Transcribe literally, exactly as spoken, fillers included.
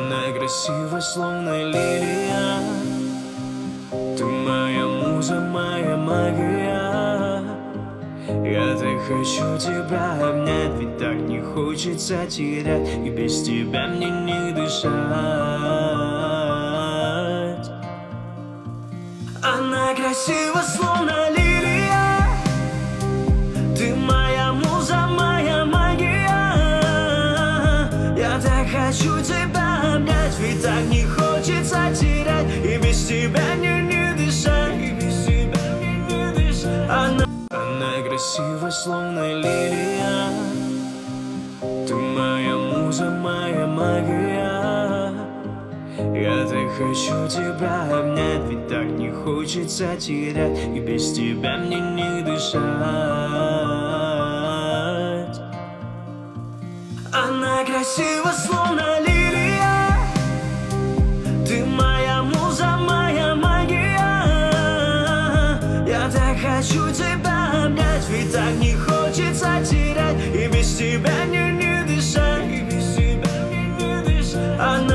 Она красива, словно лилия. Ты моя муза, моя магия. Я так хочу тебя обнять, ведь так не хочется терять, и без тебя мне не дышать. Она красива, словно лилия. Ты моя муза, моя магия. Я так хочу тебя обнять, ведь так не хочется терять, и без тебя мне не дышать, и без тебя мне не дышать. Она, она красива, словно лилия. Ты моя муза, моя магия. Я так хочу тебя обнять, ведь так не хочется терять, и без тебя мне не дышать. Она красива, словно лилия. Ты моя муза, моя магия. Я так хочу тебя обнять, ведь так не хочется терять, и без тебя